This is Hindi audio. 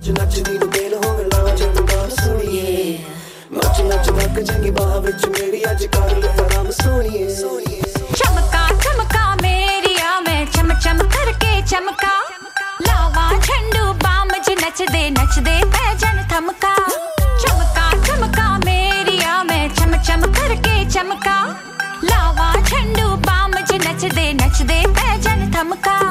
नचदी नु दिल होवे लावा चमका सोनिए नच नच तक चंगी बाह विच मेरी अज कर ले आराम सोनिए चमका चमका मेरिया मैं चम चम करके चमका लावा झंडू बाम ज नचदे नचदे पैजन थमका चमका चमका मेरिया मैं चम चम करके चमका लावा झंडू बाम ज नचदे नचदे पैजन थमका